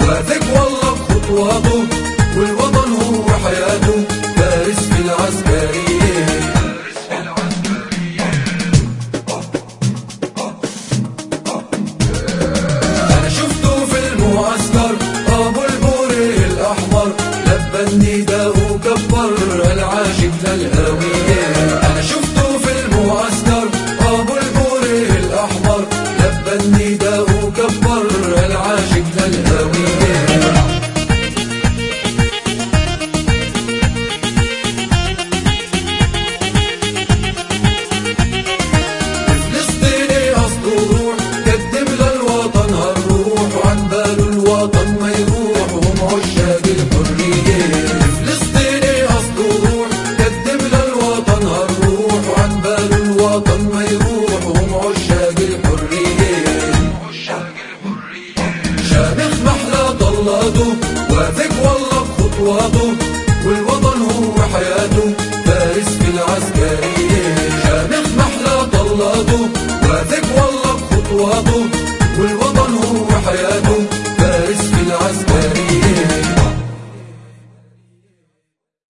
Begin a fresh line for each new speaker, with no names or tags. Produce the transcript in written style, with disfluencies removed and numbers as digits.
واثق والله بخطواته، والوطن هو حياته، فارس في العسكرية. أنا شفته في المعسكر أبو البوري الأحمر، لبى النداء وكبر العاشق للهوية. أنا شفته في المعسكر أبو البوري الأحمر، لبى النداء وكبر العاشق للهوية. فلسطيني أصله روح، قدم للوطن هالروح، وعن باله الوطن ما يروح، وهم عشاق الحرية. فلسطيني أصله روح، قدم للوطن هالروح، وعن باله الوطن ما يروح، وهم عشاق الحرية. شامخ محلى طلاته، واثق والله بخطواته، والوطن هو حياته، فارس في العسكرية. شامخ محلى طلاته، واثق والله بخطواته، والوطن هو حياته،